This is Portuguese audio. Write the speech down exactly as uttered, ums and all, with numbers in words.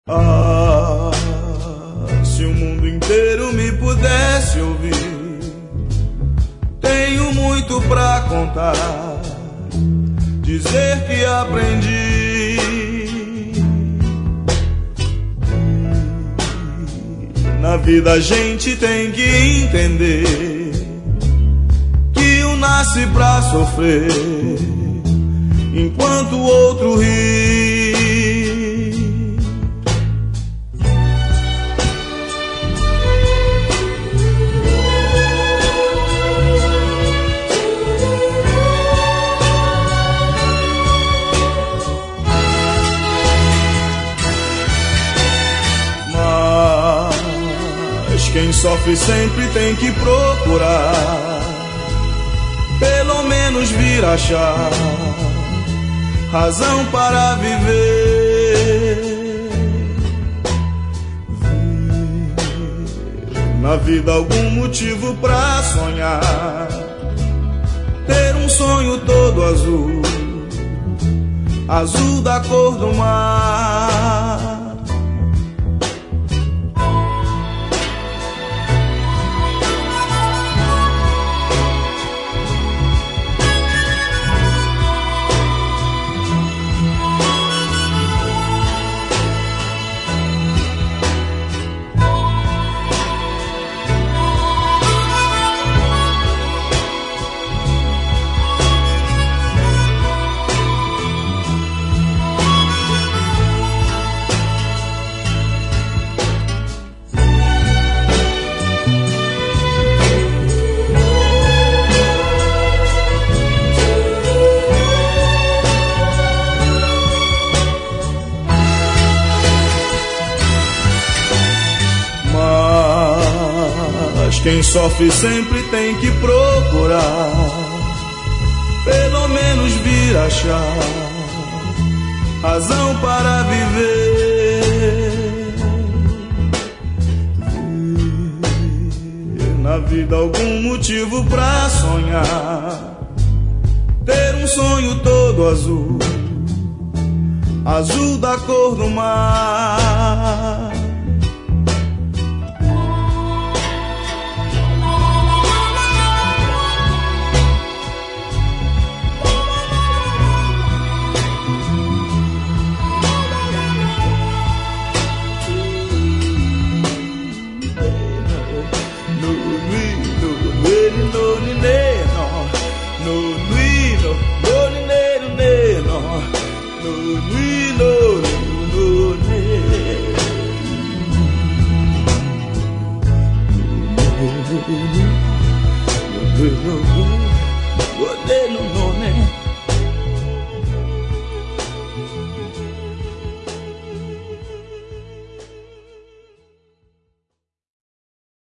Ah, se o mundo inteiro me pudesse ouvir, tenho muito pra contar, dizer que aprendi. Na vida a gente tem que entender que um nasce pra sofrer, enquanto o outro ri. Quem sofre sempre tem que procurar, pelo menos vir achar razão para viver. Ver na vida algum motivo pra sonhar, ter um sonho todo azul, azul da cor do mar. Quem sofre sempre tem que procurar, pelo menos vir achar razão para viver. Ver na vida algum motivo pra sonhar, ter um sonho todo azul, azul da cor do mar. No, no, no, no, no, no, no, no, no, no, no, no,